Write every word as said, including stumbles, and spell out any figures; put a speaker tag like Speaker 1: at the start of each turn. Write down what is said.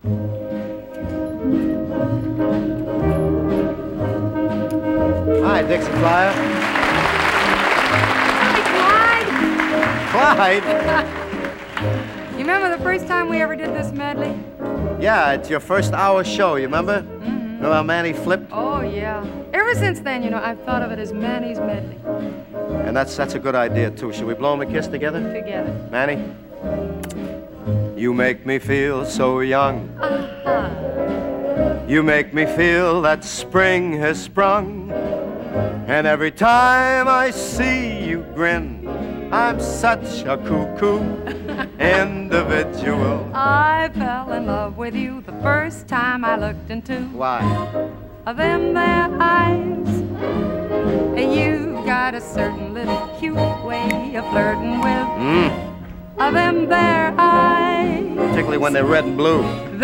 Speaker 1: Hi, Dixie Flyer.
Speaker 2: Hi,
Speaker 1: Clyde?
Speaker 2: You remember the first time we ever did this medley?
Speaker 1: Yeah, it's your first hour show, you remember?
Speaker 2: Mm-hmm.
Speaker 1: Remember how Manny flipped?
Speaker 2: Oh, yeah. Ever since then, you know, I've thought of it as Manny's medley.
Speaker 1: And that's that's a good idea, too. Should we blow him a kiss together?
Speaker 2: Together.
Speaker 1: Manny? You make me feel so young.
Speaker 2: Uh-huh.
Speaker 1: You make me feel that spring has sprung. And every time I see you grin, I'm such a cuckoo individual.
Speaker 2: I fell in love with you the first time I looked into
Speaker 1: Why?
Speaker 2: them there eyes. You got a certain little cute way of flirting with
Speaker 1: Mm.
Speaker 2: them there eyes.
Speaker 1: Particularly when they're red and blue.